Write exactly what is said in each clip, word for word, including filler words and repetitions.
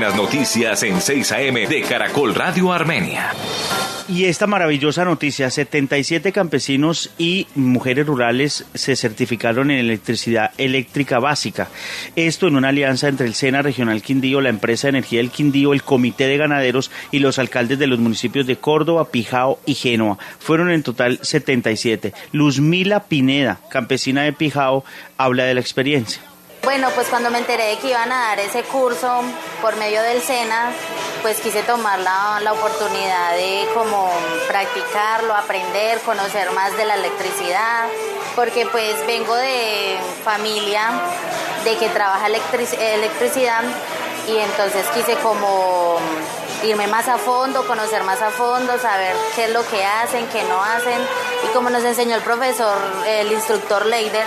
buenas noticias en seis a eme de Caracol Radio Armenia. Y esta maravillosa noticia, setenta y siete campesinos y mujeres rurales se certificaron en electricidad eléctrica básica. Esto en una alianza entre el SENA Regional Quindío, la empresa de energía del Quindío, el Comité de Ganaderos y los alcaldes de los municipios de Córdoba, Pijao y Génova. Fueron en total setenta y siete. Luzmila Pineda, campesina de Pijao, habla de la experiencia. Bueno, pues cuando me enteré de que iban a dar ese curso por medio del SENA, pues quise tomar la, la oportunidad de como practicarlo, aprender, conocer más de la electricidad, porque pues vengo de familia de que trabaja electric, electricidad y entonces quise como irme más a fondo, conocer más a fondo, saber qué es lo que hacen, qué no hacen, y como nos enseñó el profesor, el instructor Leider,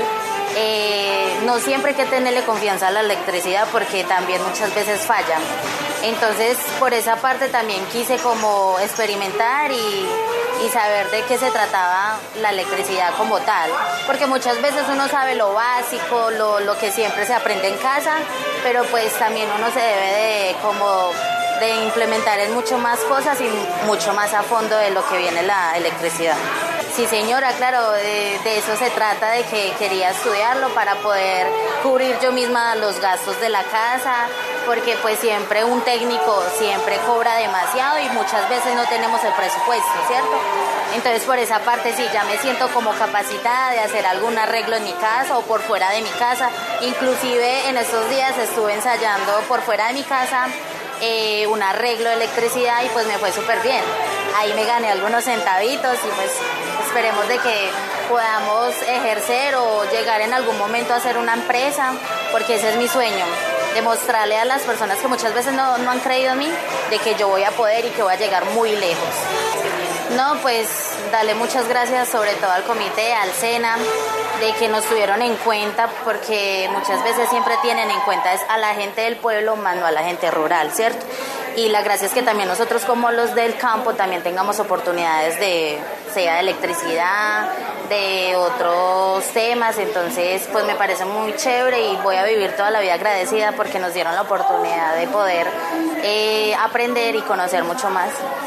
Eh, no siempre hay que tenerle confianza a la electricidad porque también muchas veces falla. Entonces por esa parte también quise como experimentar y, y saber de qué se trataba la electricidad como tal, porque muchas veces uno sabe lo básico, lo, lo que siempre se aprende en casa, pero pues también uno se debe de como de implementar en mucho más cosas y mucho más a fondo de lo que viene la electricidad. Sí, señora, claro, de, de eso se trata, de que quería estudiarlo para poder cubrir yo misma los gastos de la casa, porque pues siempre un técnico siempre cobra demasiado y muchas veces no tenemos el presupuesto, ¿cierto? Entonces por esa parte sí, ya me siento como capacitada de hacer algún arreglo en mi casa o por fuera de mi casa. Inclusive en estos días estuve ensayando por fuera de mi casa eh, un arreglo de electricidad y pues me fue súper bien. Ahí me gané algunos centavitos y pues esperemos de que podamos ejercer o llegar en algún momento a hacer una empresa, porque ese es mi sueño, demostrarle a las personas que muchas veces no, no han creído en mí, de que yo voy a poder y que voy a llegar muy lejos. No, pues darle muchas gracias sobre todo al comité, al SENA, de que nos tuvieron en cuenta, porque muchas veces siempre tienen en cuenta es a la gente del pueblo, más no a la gente rural, ¿cierto? Y la gracia es que también nosotros como los del campo también tengamos oportunidades de, sea de electricidad, de otros temas, entonces pues me parece muy chévere y voy a vivir toda la vida agradecida porque nos dieron la oportunidad de poder eh, aprender y conocer mucho más.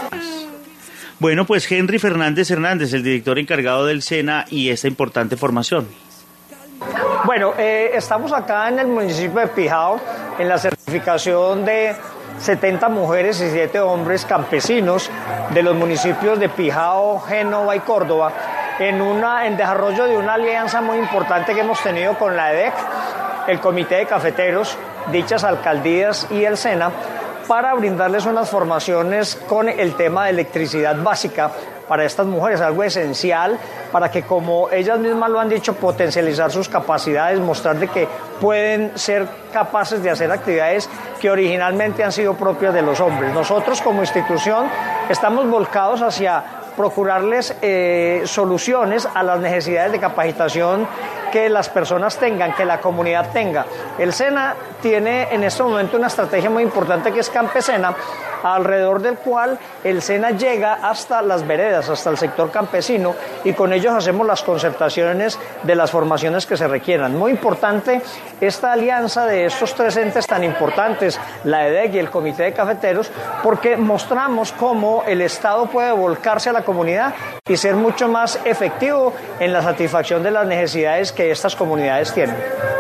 Bueno, pues Henry Fernández Hernández, el director encargado del SENA y esta importante formación. Bueno, eh, estamos acá en el municipio de Pijao en la certificación de setenta mujeres y siete hombres campesinos de los municipios de Pijao, Génova y Córdoba en, una, en desarrollo de una alianza muy importante que hemos tenido con la E D E C, el Comité de Cafeteros, dichas alcaldías y el SENA, para brindarles unas formaciones con el tema de electricidad básica para estas mujeres, algo esencial para que, como ellas mismas lo han dicho, potencializar sus capacidades, mostrar de que pueden ser capaces de hacer actividades que originalmente han sido propias de los hombres. Nosotros como institución estamos volcados hacia procurarles eh, soluciones a las necesidades de capacitación que las personas tengan, que la comunidad tenga. El SENA tiene en este momento una estrategia muy importante que es Campesena, alrededor del cual el SENA llega hasta las veredas, hasta el sector campesino, y con ellos hacemos las concertaciones de las formaciones que se requieran. Muy importante esta alianza de estos tres entes tan importantes, la E D E C y el Comité de Cafeteros, porque mostramos cómo el Estado puede volcarse a la comunidad y ser mucho más efectivo en la satisfacción de las necesidades que estas comunidades tienen.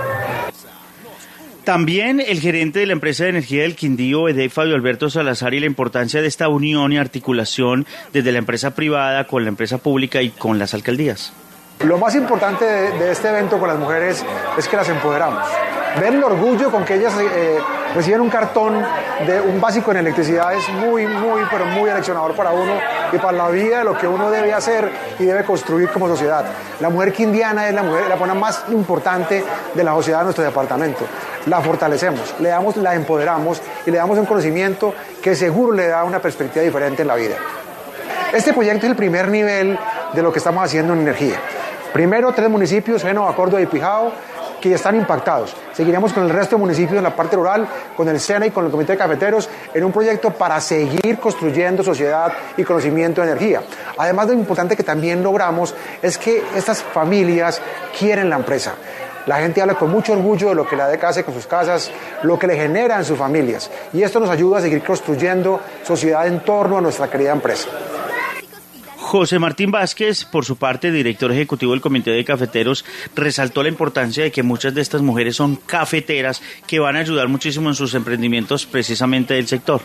También el gerente de la empresa de energía del Quindío, E D E C, Fabio Alberto Salazar, y la importancia de esta unión y articulación desde la empresa privada con la empresa pública y con las alcaldías. Lo más importante de, de este evento con las mujeres es que las empoderamos. Ver el orgullo con que ellas eh, reciben un cartón de un básico en electricidad es muy, muy, pero muy aleccionador para uno y para la vida de lo que uno debe hacer y debe construir como sociedad. La mujer quindiana es la mujer, la persona más importante de la sociedad de nuestro departamento. La fortalecemos, le damos, la empoderamos y le damos un conocimiento que seguro le da una perspectiva diferente en la vida. Este proyecto es el primer nivel de lo que estamos haciendo en energía. Primero, tres municipios, Génova, Córdoba y Pijao, que ya están impactados. Seguiremos con el resto de municipios en la parte rural, con el SENA y con el Comité de Cafeteros, en un proyecto para seguir construyendo sociedad y conocimiento de energía. Además, lo importante que también logramos es que estas familias quieren la empresa. La gente habla con mucho orgullo de lo que la A D E C hace con sus casas, lo que le genera en sus familias. Y esto nos ayuda a seguir construyendo sociedad en torno a nuestra querida empresa. José Martín Vázquez, por su parte, director ejecutivo del Comité de Cafeteros, resaltó la importancia de que muchas de estas mujeres son cafeteras que van a ayudar muchísimo en sus emprendimientos precisamente del sector.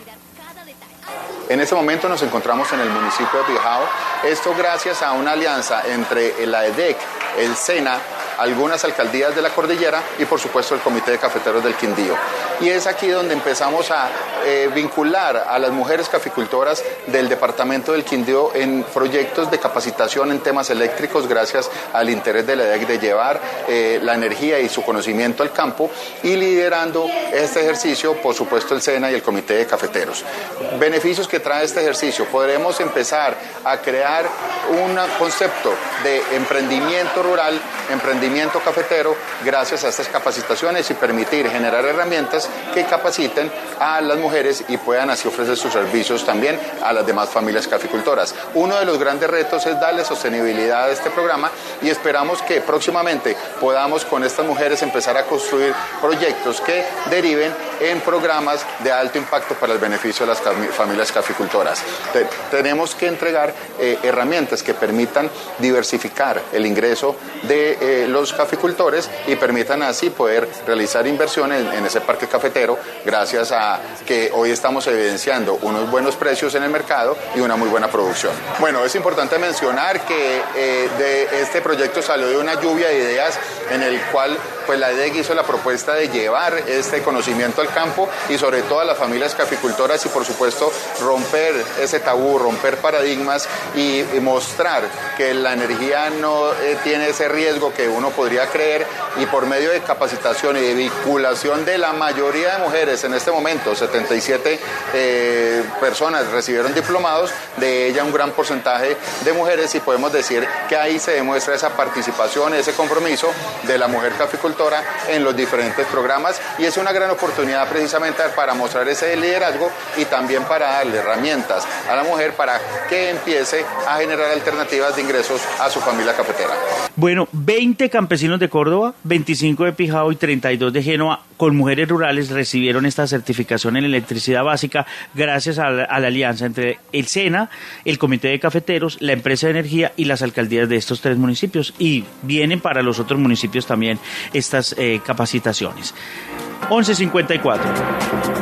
En este momento nos encontramos en el municipio de Pijao, esto gracias a una alianza entre la A D E C, el SENA, algunas alcaldías de la cordillera y por supuesto el Comité de Cafeteros del Quindío. Y es aquí donde empezamos a eh, vincular a las mujeres caficultoras del departamento del Quindío en proyectos de capacitación en temas eléctricos gracias al interés de la A D E C de llevar eh, la energía y su conocimiento al campo, y liderando este ejercicio por supuesto el SENA y el Comité de Cafeteros. Beneficios que trae este ejercicio: podremos empezar a crear un concepto de emprendimiento rural, emprendimiento cafetero gracias a estas capacitaciones y permitir generar herramientas que capaciten a las mujeres y puedan así ofrecer sus servicios también a las demás familias caficultoras. Uno de los grandes retos es darle sostenibilidad a este programa y esperamos que próximamente podamos con estas mujeres empezar a construir proyectos que deriven en programas de alto impacto para el beneficio de las familias caficultoras. Te- tenemos que entregar eh, herramientas que permitan diversificar el ingreso de eh, los caficultores y permitan así poder realizar inversiones en, en ese parque cafetero, gracias a que hoy estamos evidenciando unos buenos precios en el mercado y una muy buena producción. Bueno, es importante mencionar que eh, de este proyecto salió de una lluvia de ideas en el cual pues la A D E C hizo la propuesta de llevar este conocimiento al campo y sobre todo a las familias caficultoras y por supuesto romper ese tabú, romper paradigmas y, y mostrar que la energía no eh, tiene ese riesgo que uno podría creer, y por medio de capacitación y de vinculación de la mayoría de mujeres en este momento, setenta y siete eh, personas recibieron diplomados, de ella un gran porcentaje de mujeres, y podemos decir que ahí se demuestra esa participación, ese compromiso de la mujer caficultora en los diferentes programas, y es una gran oportunidad precisamente para mostrar ese liderazgo y también para darle herramientas a la mujer para que empiece a generar alternativas de ingresos a su familia cafetera. Bueno, veinte campesinos de Córdoba, veinticinco de Pijao y treinta y dos de Génova, con mujeres rurales, recibieron esta certificación en electricidad básica gracias a la, a la alianza entre el SENA, el Comité de Cafeteros, la empresa de energía y las alcaldías de estos tres municipios, y vienen para los otros municipios también estas eh, capacitaciones. once cincuenta y cuatro.